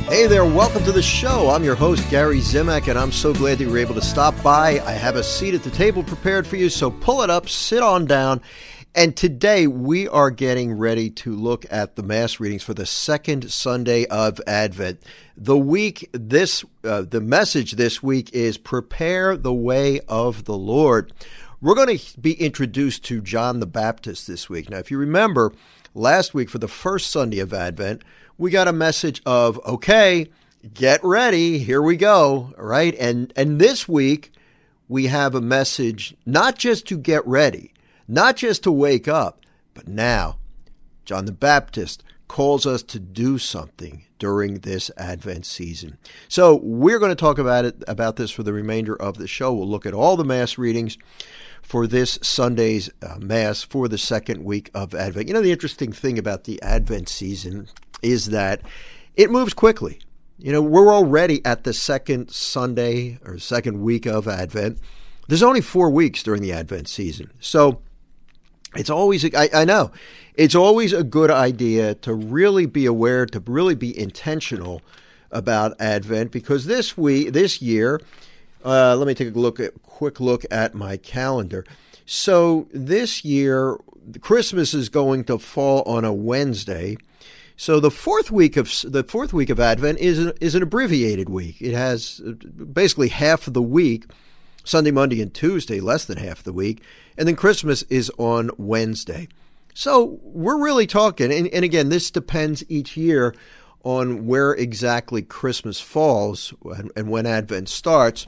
Hey there, welcome to the show. I'm your host, Gary Zimak, and I'm so glad that you were able to stop by. I have a seat at the table prepared for you, so pull it up, sit on down. And today we are getting ready to look at the Mass readings for the second Sunday of Advent. The message this week is Prepare the Way of the Lord. We're going to be introduced to John the Baptist this week. Now, if you remember, last week for the first Sunday of Advent, we got a message of, okay, get ready, here we go, all right? And this week, we have a message not just to get ready, not just to wake up, but now, John the Baptist calls us to do something during this Advent season. So we're going to talk about this for the remainder of the show. We'll look at all the Mass readings for this Sunday's Mass for the second week of Advent. You know, the interesting thing about the Advent season is that it moves quickly. You know, we're already at the second Sunday or second week of Advent. There's only 4 weeks during the Advent season. So it's always, I know, it's always a good idea to really be aware, to really be intentional about Advent, because this year, let me take a quick look at my calendar. So this year, Christmas is going to fall on a Wednesday. So the fourth week of Advent is an abbreviated week. It has basically half of the week, Sunday, Monday, and Tuesday, less than half of the week, and then Christmas is on Wednesday. So we're really talking, and again, this depends each year on where exactly Christmas falls and when Advent starts,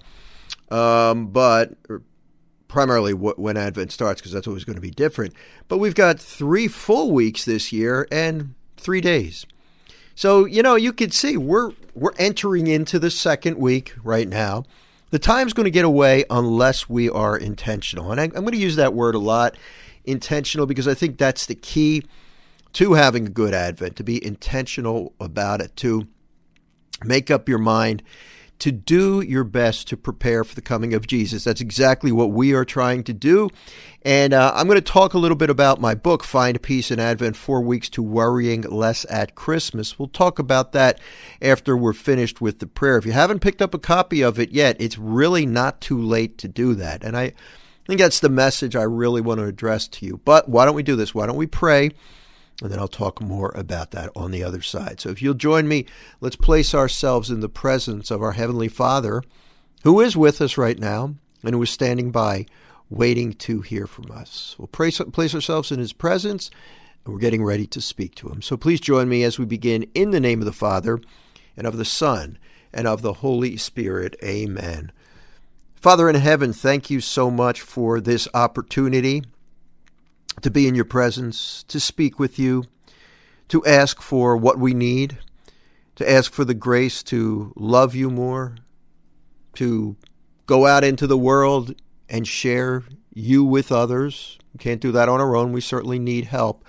but primarily when Advent starts, because that's always going to be different. But we've got 3 full weeks this year and 3 days. So, you know, you can see we're entering into the second week right now. The time's going to get away unless we are intentional. And I'm going to use that word a lot, intentional, because I think that's the key to having a good Advent, to be intentional about it, to make up your mind, to do your best to prepare for the coming of Jesus. That's exactly what we are trying to do. And I'm going to talk a little bit about my book, Find Peace in Advent, 4 Weeks to Worrying Less at Christmas. We'll talk about that after we're finished with the prayer. If you haven't picked up a copy of it yet, it's really not too late to do that. And I think that's the message I really want to address to you. But why don't we do this? Why don't we pray? And then I'll talk more about that on the other side. So if you'll join me, let's place ourselves in the presence of our Heavenly Father, who is with us right now and who is standing by, waiting to hear from us. We'll place ourselves in His presence, and we're getting ready to speak to Him. So please join me as we begin in the name of the Father, and of the Son, and of the Holy Spirit. Amen. Father in heaven, thank you so much for this opportunity to be in your presence, to speak with you, to ask for what we need, to ask for the grace to love you more, to go out into the world and share you with others. We can't do that on our own. We certainly need help.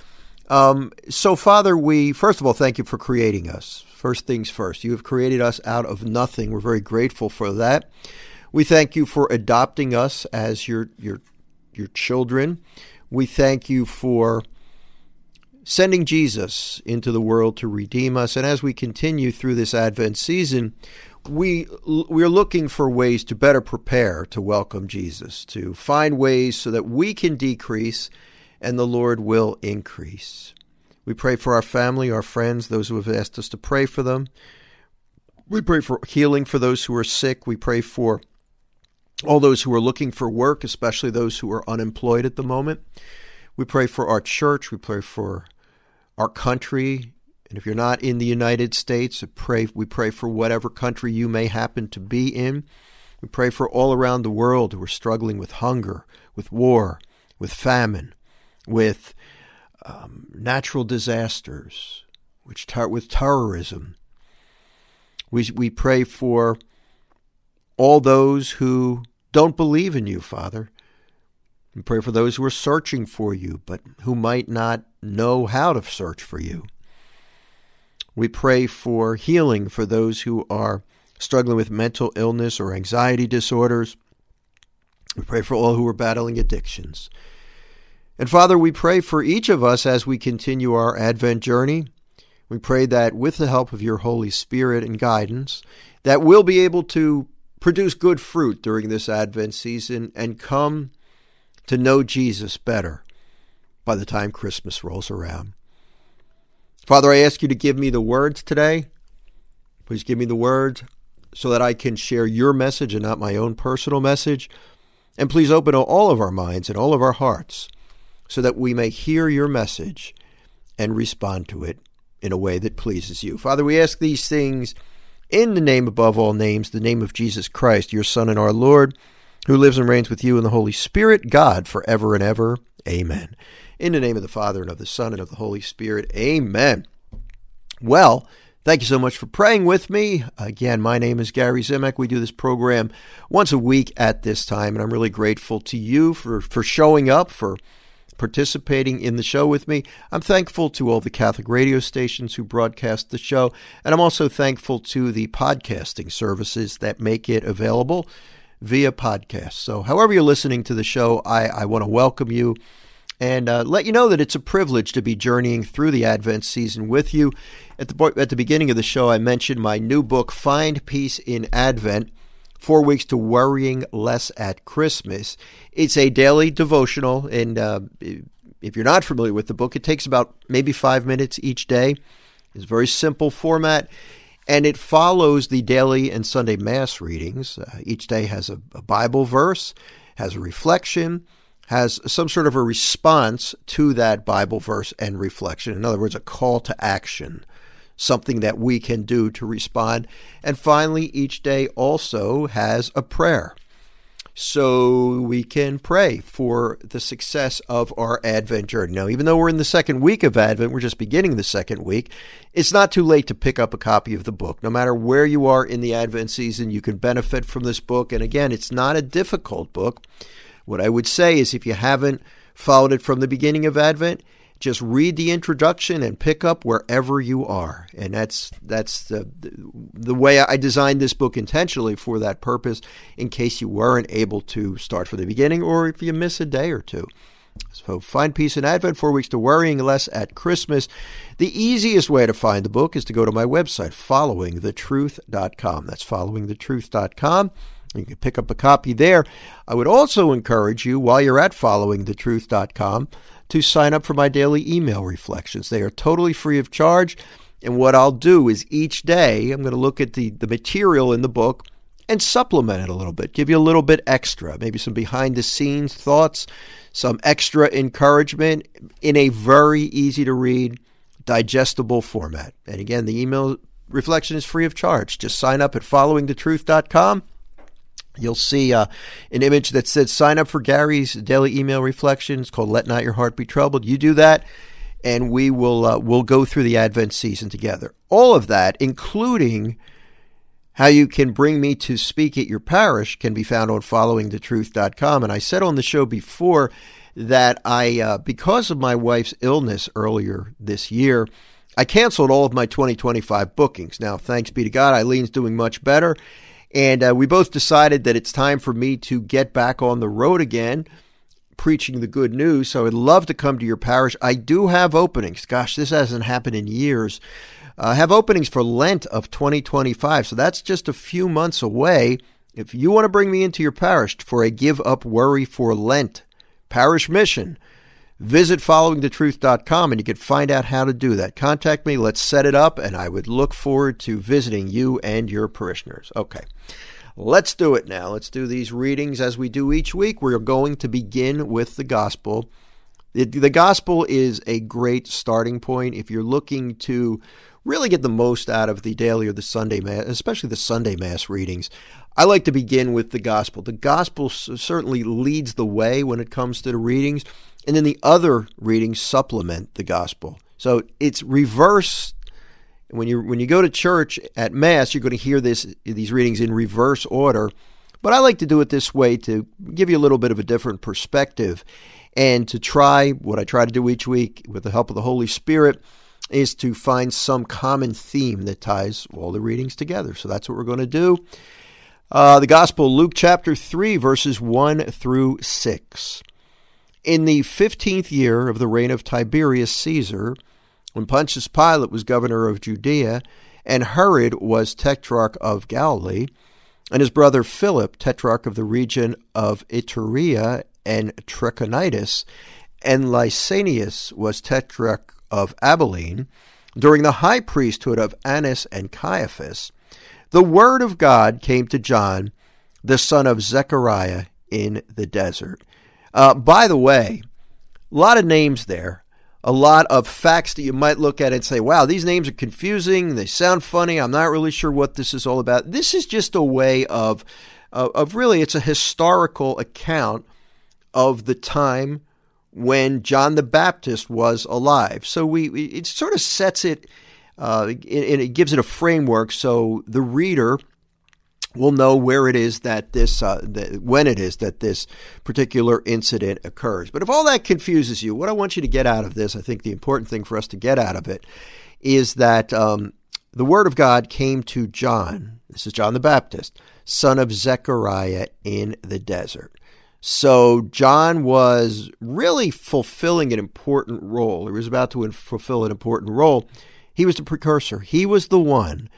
So, Father, we, first of all, thank you for creating us. First things first, you have created us out of nothing. We're very grateful for that. We thank you for adopting us as your children. We thank you for sending Jesus into the world to redeem us. And as we continue through this Advent season, we're looking for ways to better prepare to welcome Jesus, to find ways so that we can decrease and the Lord will increase. We pray for our family, our friends, those who have asked us to pray for them. We pray for healing for those who are sick. We pray for all those who are looking for work, especially those who are unemployed at the moment. We pray for our church. We pray for our country. And if you're not in the United States, we pray for whatever country you may happen to be in. We pray for all around the world who are struggling with hunger, with war, with famine, with natural disasters, with terrorism. We pray for all those who don't believe in you, Father. We pray for those who are searching for you, but who might not know how to search for you. We pray for healing for those who are struggling with mental illness or anxiety disorders. We pray for all who are battling addictions. And Father, we pray for each of us as we continue our Advent journey. We pray that with the help of your Holy Spirit and guidance, that we'll be able to produce good fruit during this Advent season and come to know Jesus better by the time Christmas rolls around. Father, I ask you to give me the words today. Please give me the words so that I can share your message and not my own personal message. And please open all of our minds and all of our hearts so that we may hear your message and respond to it in a way that pleases you. Father, we ask these things in the name above all names, the name of Jesus Christ, your Son and our Lord, who lives and reigns with you in the Holy Spirit, God, forever and ever. Amen. In the name of the Father, and of the Son, and of the Holy Spirit. Amen. Well, thank you so much for praying with me. Again, my name is Gary Zimek. We do this program once a week at this time, and I'm really grateful to you for showing up, for participating in the show with me. I'm thankful to all the Catholic radio stations who broadcast the show, and I'm also thankful to the podcasting services that make it available via podcast. So however you're listening to the show, I want to welcome you and let you know that it's a privilege to be journeying through the Advent season with you. At the beginning of the show, I mentioned my new book, Find Peace in Advent, 4 Weeks to Worrying Less at Christmas. It's a daily devotional, and if you're not familiar with the book, it takes about maybe 5 minutes each day. It's a very simple format, and it follows the daily and Sunday Mass readings. Each day has a Bible verse, has a reflection, has some sort of a response to that Bible verse and reflection. In other words, a call to action, something that we can do to respond. And finally, each day also has a prayer. So we can pray for the success of our Advent journey. Now, even though we're in the second week of Advent, we're just beginning the second week, it's not too late to pick up a copy of the book. No matter where you are in the Advent season, you can benefit from this book. And again, it's not a difficult book. What I would say is if you haven't followed it from the beginning of Advent, just read the introduction and pick up wherever you are. And that's the way I designed this book intentionally for that purpose, in case you weren't able to start from the beginning or if you miss a day or two. So Find Peace in Advent, 4 Weeks to Worrying Less at Christmas. The easiest way to find the book is to go to my website, followingthetruth.com. That's followingthetruth.com. You can pick up a copy there. I would also encourage you, while you're at followingthetruth.com, to sign up for my daily email reflections. They are totally free of charge. And what I'll do is each day, I'm going to look at the material in the book and supplement it a little bit, give you a little bit extra, maybe some behind-the-scenes thoughts, some extra encouragement in a very easy-to-read, digestible format. And again, the email reflection is free of charge. Just sign up at followingthetruth.com. You'll see an image that says sign up for Gary's daily email reflection. It's called Let Not Your Heart Be Troubled. You do that, and we will we'll go through the Advent season together. All of that, including how you can bring me to speak at your parish, can be found on followingthetruth.com. And I said on the show before that because of my wife's illness earlier this year, I canceled all of my 2025 bookings. Now, thanks be to God, Eileen's doing much better. And we both decided that it's time for me to get back on the road again, preaching the good news. So I'd love to come to your parish. I do have openings. Gosh, this hasn't happened in years. I have openings for Lent of 2025. So that's just a few months away. If you want to bring me into your parish for a Give Up Worry for Lent parish mission, visit followingthetruth.com and you can find out how to do that. Contact me. Let's set it up, and I would look forward to visiting you and your parishioners. Okay, let's do it now. Let's do these readings as we do each week. We're going to begin with the Gospel. The Gospel is a great starting point if you're looking to really get the most out of the daily or the Sunday Mass, especially the Sunday Mass readings. I like to begin with the Gospel. The Gospel certainly leads the way when it comes to the readings, and then the other readings supplement the Gospel. So it's reverse. When you go to church at Mass, you're going to hear these readings in reverse order. But I like to do it this way to give you a little bit of a different perspective, and to try what I try to do each week with the help of the Holy Spirit is to find some common theme that ties all the readings together. So that's what we're going to do. The Gospel, Luke chapter 3, verses 1 through 6. In the 15th year of the reign of Tiberius Caesar, when Pontius Pilate was governor of Judea, and Herod was tetrarch of Galilee, and his brother Philip, tetrarch of the region of Iturea and Trachonitis, and Lysanias was tetrarch of Abilene, during the high priesthood of Annas and Caiaphas, the word of God came to John, the son of Zechariah, in the desert. By the way, a lot of names there, a lot of facts that you might look at and say, wow, these names are confusing, they sound funny, I'm not really sure what this is all about. This is just a way of really, it's a historical account of the time when John the Baptist was alive. So it sort of sets it, and it gives it a framework so the reader will know where it is that when it is that this particular incident occurs. But if all that confuses you, what I want you to get out of this, I think the important thing for us to get out of it, is that the word of God came to John. This is John the Baptist, son of Zechariah, in the desert. So John was really fulfilling an important role. He was about to fulfill an important role. He was the precursor. He was the one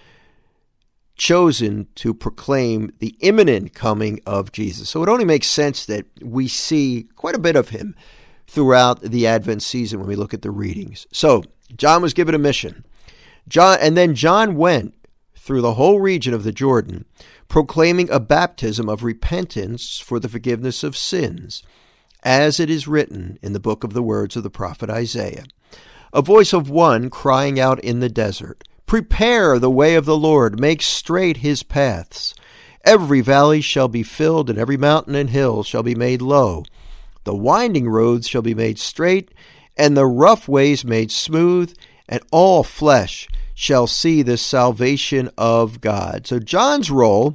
chosen to proclaim the imminent coming of Jesus. So it only makes sense that we see quite a bit of him throughout the Advent season when we look at the readings. So John was given a mission. Then John went through the whole region of the Jordan, proclaiming a baptism of repentance for the forgiveness of sins, as it is written in the book of the words of the prophet Isaiah. A voice of one crying out in the desert, "Prepare the way of the Lord, make straight his paths. Every valley shall be filled, and every mountain and hill shall be made low. The winding roads shall be made straight, and the rough ways made smooth, and all flesh shall see the salvation of God." So John's role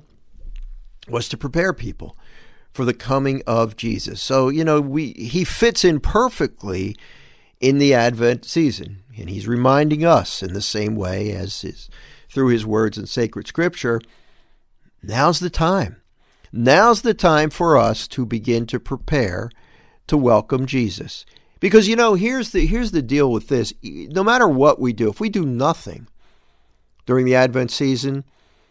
was to prepare people for the coming of Jesus. So, he fits in perfectly in the Advent season. And he's reminding us in the same way as is through his words in sacred scripture, now's the time. Now's the time for us to begin to prepare to welcome Jesus. Because, here's the deal with this. No matter what we do, if we do nothing during the Advent season,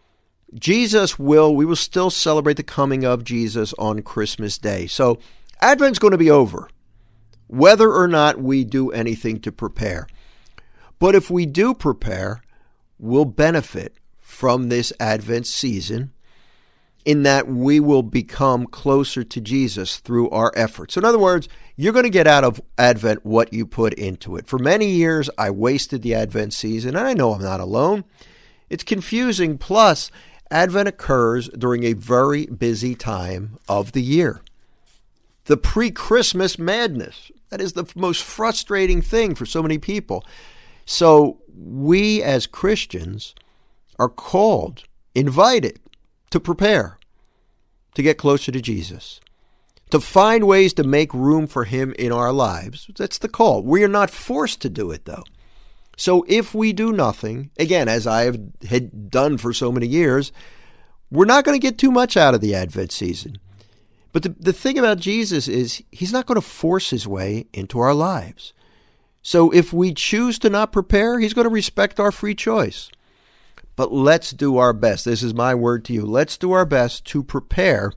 we will still celebrate the coming of Jesus on Christmas Day. So Advent's going to be over, whether or not we do anything to prepare. But if we do prepare, we'll benefit from this Advent season in that we will become closer to Jesus through our efforts. So in other words, you're going to get out of Advent what you put into it. For many years, I wasted the Advent season, and I know I'm not alone. It's confusing. Plus, Advent occurs during a very busy time of the year. The pre-Christmas madness. That is the most frustrating thing for so many people. So we as Christians are called, invited to prepare, to get closer to Jesus, to find ways to make room for him in our lives. That's the call. We are not forced to do it, though. So if we do nothing, again, as I had done for so many years, we're not going to get too much out of the Advent season. But the thing about Jesus is he's not going to force his way into our lives. So if we choose to not prepare, he's going to respect our free choice. But let's do our best. This is my word to you. Let's do our best to prepare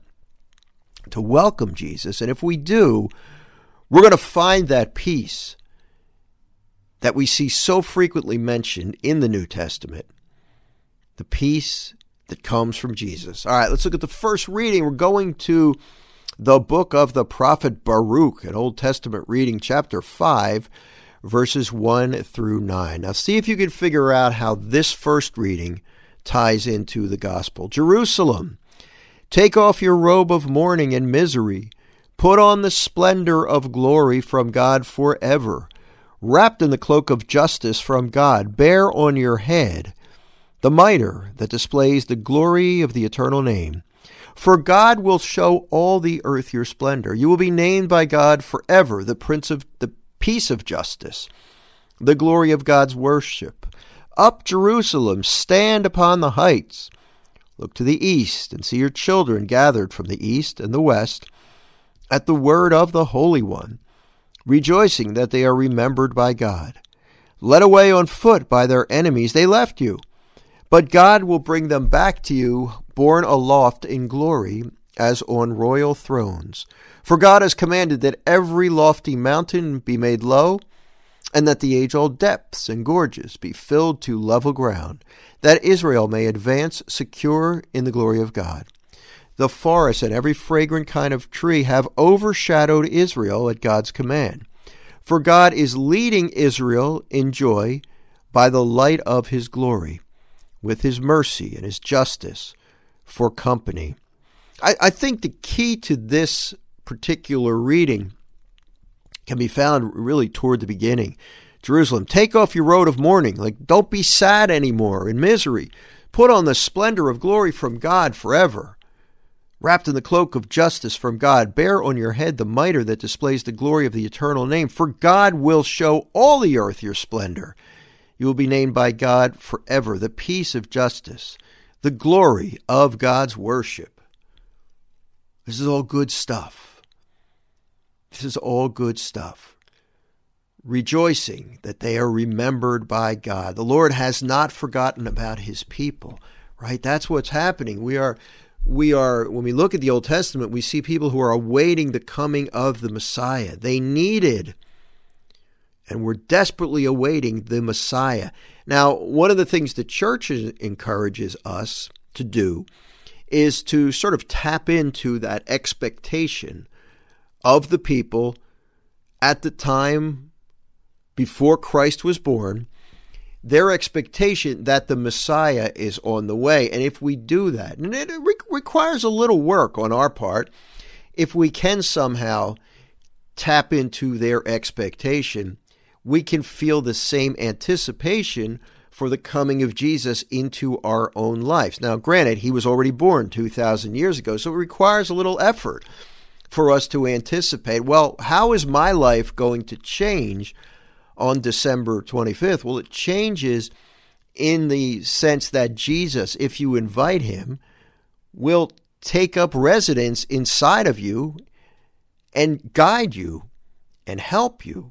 to welcome Jesus. And if we do, we're going to find that peace that we see so frequently mentioned in the New Testament, the peace that comes from Jesus. All right, let's look at the first reading. We're going to the book of the prophet Baruch, an Old Testament reading, chapter 5, verses 1 through 9. Now see if you can figure out how this first reading ties into the gospel. Jerusalem, take off your robe of mourning and misery. Put on the splendor of glory from God forever. Wrapped in the cloak of justice from God, bear on your head the mitre that displays the glory of the eternal name. For God will show all the earth your splendor. You will be named by God forever, the Prince of the Peace of justice, the glory of God's worship. Up, Jerusalem, stand upon the heights. Look to the east and see your children gathered from the east and the west at the word of the Holy One, rejoicing that they are remembered by God. Led away on foot by their enemies, they left you. But God will bring them back to you, borne aloft in glory, as on royal thrones. For God has commanded that every lofty mountain be made low, and that the age-old depths and gorges be filled to level ground, that Israel may advance secure in the glory of God. The forest and every fragrant kind of tree have overshadowed Israel at God's command. For God is leading Israel in joy by the light of his glory, with his mercy and his justice for company. I think the key to this particular reading can be found really toward the beginning. Jerusalem, take off your robe of mourning. Don't be sad anymore in misery. Put on the splendor of glory from God forever. Wrapped in the cloak of justice from God, bear on your head the mitre that displays the glory of the eternal name. For God will show all the earth your splendor. You will be named by God forever, the peace of justice, the glory of God's worship. This is all good stuff. This is all good stuff. Rejoicing that they are remembered by God. The Lord has not forgotten about his people, right? That's what's happening. We are, when we look at the Old Testament, we see people who are awaiting the coming of the Messiah. They needed and were desperately awaiting the Messiah. Now, one of the things the church encourages us to do is to sort of tap into that expectation of the people at the time before Christ was born, their expectation that the Messiah is on the way. And if we do that, and it requires a little work on our part, if we can somehow tap into their expectation, we can feel the same anticipation for the coming of Jesus into our own lives. Now, granted, he was already born 2,000 years ago, so it requires a little effort for us to anticipate, well, how is my life going to change on December 25th? Well, it changes in the sense that Jesus, if you invite him, will take up residence inside of you and guide you and help you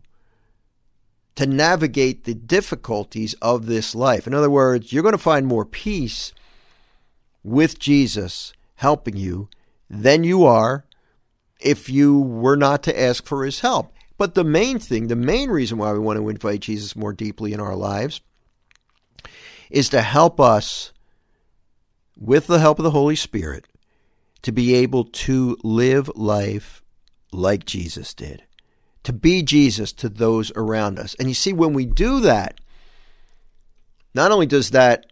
to navigate the difficulties of this life. In other words, you're going to find more peace with Jesus helping you than you are if you were not to ask for his help. But the main reason why we want to invite Jesus more deeply in our lives is to help us, with the help of the Holy Spirit, to be able to live life like Jesus did, to be Jesus to those around us. And you see, when we do that, not only does that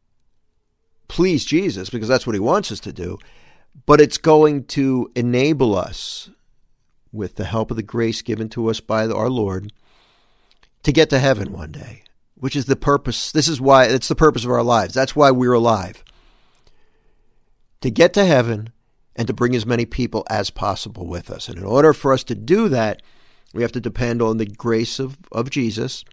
please Jesus, because that's what he wants us to do, but it's going to enable us, with the help of the grace given to us by our Lord, to get to heaven one day, which is the purpose. This is why it's the purpose of our lives. That's why we're alive. To get to heaven and to bring as many people as possible with us. And in order for us to do that, we have to depend on the grace of Jesus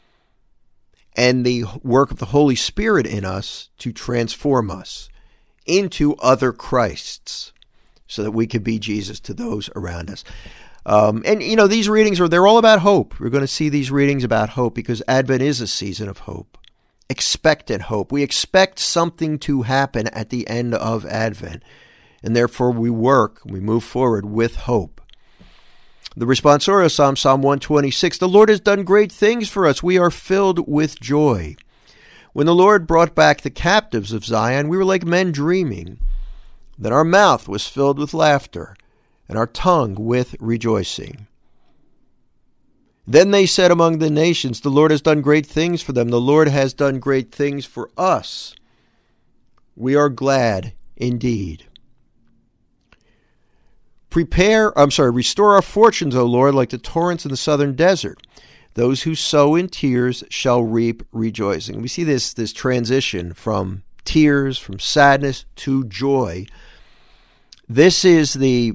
and the work of the Holy Spirit in us to transform us into other Christs so that we can be Jesus to those around us. And, these readings they're all about hope. We're going to see these readings about hope because Advent is a season of hope. Expectant hope. We expect something to happen at the end of Advent. And therefore we move forward with hope. The responsorial Psalm 126, the Lord has done great things for us. We are filled with joy. When the Lord brought back the captives of Zion, we were like men dreaming. Then our mouth was filled with laughter, and our tongue with rejoicing. Then they said among the nations, the Lord has done great things for them. The Lord has done great things for us. We are glad indeed. Restore our fortunes, O Lord, like the torrents in the southern desert. Those who sow in tears shall reap rejoicing. We see this transition from tears, from sadness to joy. This is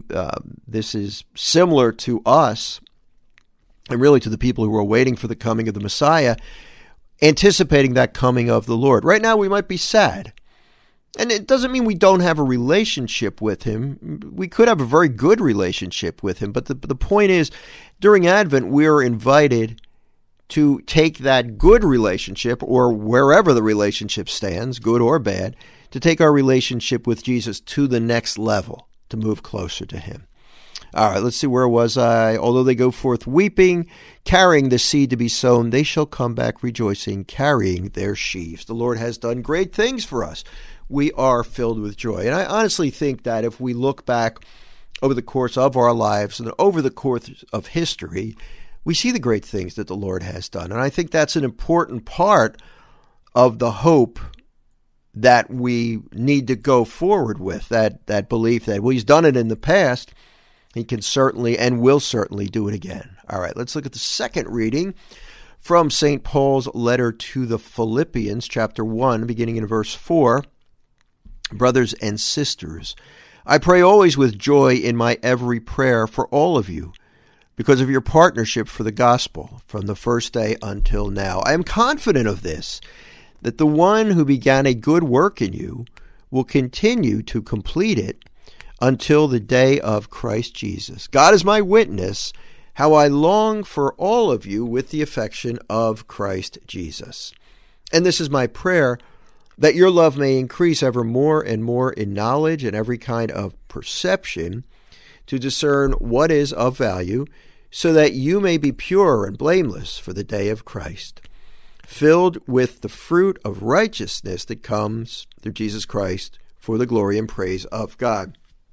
similar to us, and really to the people who are waiting for the coming of the Messiah, anticipating that coming of the Lord. Right now we might be sad. And it doesn't mean we don't have a relationship with him. We could have a very good relationship with him. But the point is, during Advent, we are invited to take that good relationship, or wherever the relationship stands, good or bad, to take our relationship with Jesus to the next level, to move closer to him. All right, let's see, where was I? Although they go forth weeping, carrying the seed to be sown, they shall come back rejoicing, carrying their sheaves. The Lord has done great things for us. We are filled with joy. And I honestly think that if we look back over the course of our lives and over the course of history, we see the great things that the Lord has done. And I think that's an important part of the hope that we need to go forward with, that belief that, well, he's done it in the past. He can certainly and will certainly do it again. All right, let's look at the second reading from St. Paul's letter to the Philippians, chapter 1, beginning in verse 4. Brothers and sisters, I pray always with joy in my every prayer for all of you, because of your partnership for the gospel from the first day until now. I am confident of this, that the one who began a good work in you will continue to complete it until the day of Christ Jesus. God is my witness, how I long for all of you with the affection of Christ Jesus. And this is my prayer, that your love may increase ever more and more in knowledge and every kind of perception, to discern what is of value, so that you may be pure and blameless for the day of Christ, filled with the fruit of righteousness that comes through Jesus Christ for the glory and praise of God.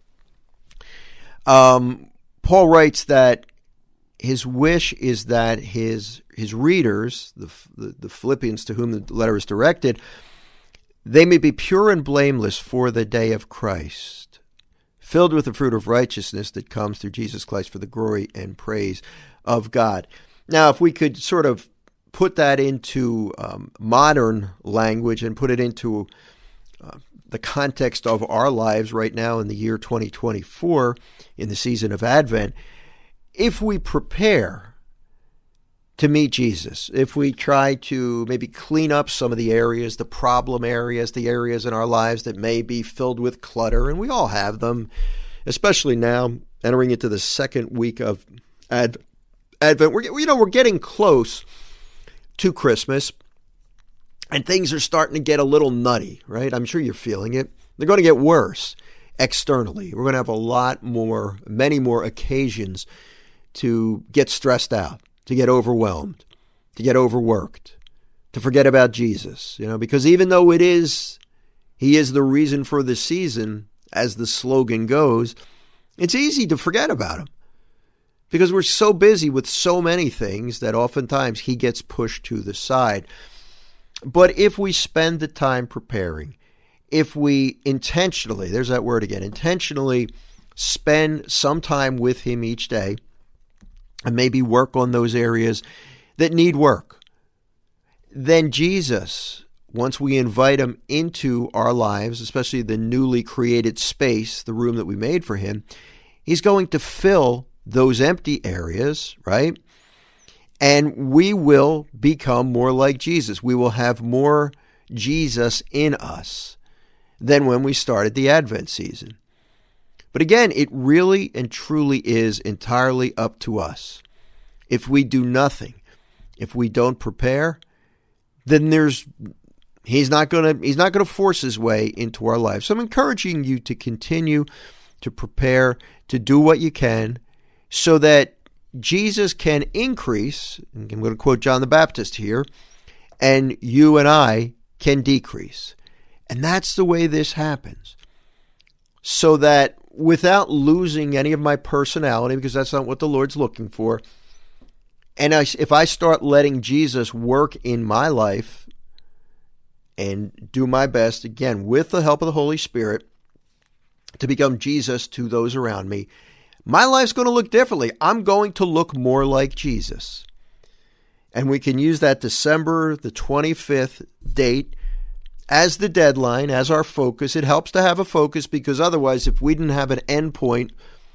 Paul writes that his wish is that his readers, the Philippians to whom the letter is directed, they may be pure and blameless for the day of Christ, filled with the fruit of righteousness that comes through Jesus Christ for the glory and praise of God. Now, if we could sort of put that into modern language and put it into the context of our lives right now in the year 2024, in the season of Advent, if we prepare to meet Jesus, if we try to maybe clean up some of the areas, the problem areas, the areas in our lives that may be filled with clutter, and we all have them, especially now, entering into the second week of Advent. We're getting close to Christmas, and things are starting to get a little nutty, right? I'm sure you're feeling it. They're going to get worse externally. We're going to have many more occasions to get stressed out, to get overwhelmed, to get overworked, to forget about Jesus, because even though he is the reason for the season, as the slogan goes, it's easy to forget about him because we're so busy with so many things that oftentimes he gets pushed to the side. But if we spend the time preparing, if we intentionally, there's that word again, intentionally spend some time with him each day and maybe work on those areas that need work, then Jesus, once we invite him into our lives, especially the newly created space, the room that we made for him, he's going to fill those empty areas, right? And we will become more like Jesus. We will have more Jesus in us than when we started the Advent season. But again, it really and truly is entirely up to us. If we do nothing, if we don't prepare, then he's not going to force his way into our lives. So I'm encouraging you to continue to prepare, to do what you can, so that Jesus can increase, and I'm going to quote John the Baptist here, and you and I can decrease. And that's the way this happens. So that without losing any of my personality, because that's not what the Lord's looking for, and if I start letting Jesus work in my life and do my best, again, with the help of the Holy Spirit, to become Jesus to those around me, my life's going to look differently. I'm going to look more like Jesus. And we can use that December the 25th date as the deadline, as our focus. It helps to have a focus because otherwise, if we didn't have an end point,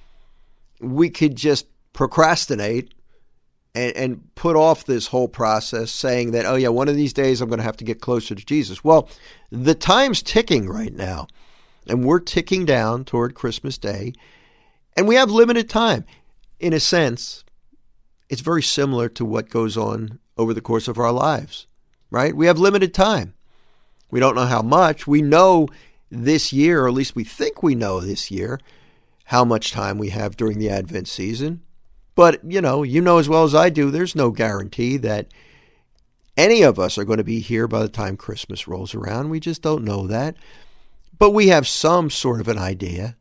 we could just procrastinate and put off this whole process saying that, oh yeah, one of these days I'm going to have to get closer to Jesus. Well, the time's ticking right now, and we're ticking down toward Christmas Day. And we have limited time. In a sense, it's very similar to what goes on over the course of our lives, right? We have limited time. We don't know how much. We know this year, or at least we think we know this year, how much time we have during the Advent season. But, you know as well as I do, there's no guarantee that any of us are going to be here by the time Christmas rolls around. We just don't know that. But we have some sort of an idea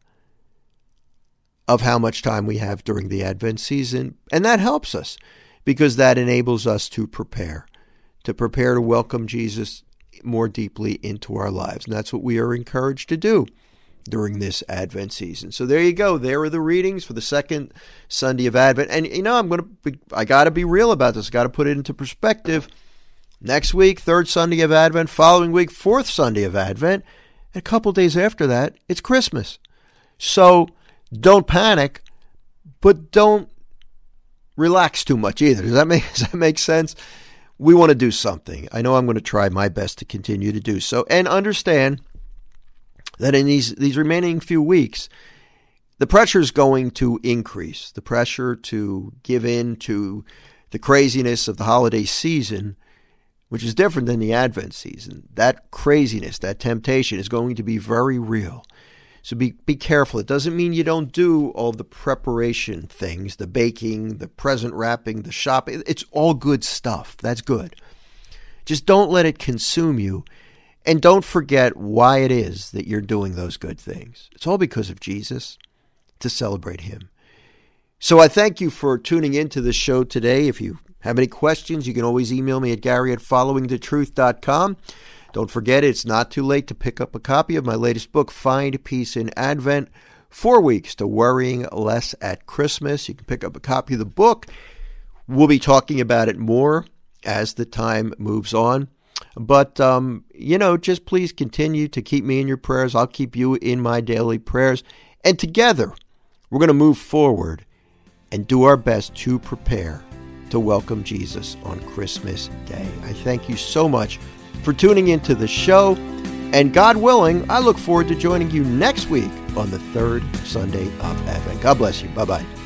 of how much time we have during the Advent season. And that helps us because that enables us to prepare to welcome Jesus more deeply into our lives. And that's what we are encouraged to do during this Advent season. So there you go. There are the readings for the second Sunday of Advent. And, I got to be real about this. I got to put it into perspective. Next week, third Sunday of Advent. Following week, fourth Sunday of Advent. And a couple days after that, it's Christmas. So don't panic, but don't relax too much either. Does that make sense? We want to do something. I know I'm going to try my best to continue to do so. And understand that in these remaining few weeks, the pressure is going to increase. The pressure to give in to the craziness of the holiday season, which is different than the Advent season. That craziness, that temptation is going to be very real. So be careful. It doesn't mean you don't do all the preparation things, the baking, the present wrapping, the shopping. It's all good stuff. That's good. Just don't let it consume you. And don't forget why it is that you're doing those good things. It's all because of Jesus, to celebrate him. So I thank you for tuning into the show today. If you have any questions, you can always email me at Gary@followingthetruth.com. Don't forget, it's not too late to pick up a copy of my latest book, Find Peace in Advent, 4 Weeks to Worrying Less at Christmas. You can pick up a copy of the book. We'll be talking about it more as the time moves on. But, just please continue to keep me in your prayers. I'll keep you in my daily prayers. And together, we're going to move forward and do our best to prepare to welcome Jesus on Christmas Day. I thank you so much for tuning into the show. And God willing, I look forward to joining you next week on the third Sunday of Advent. God bless you. Bye-bye.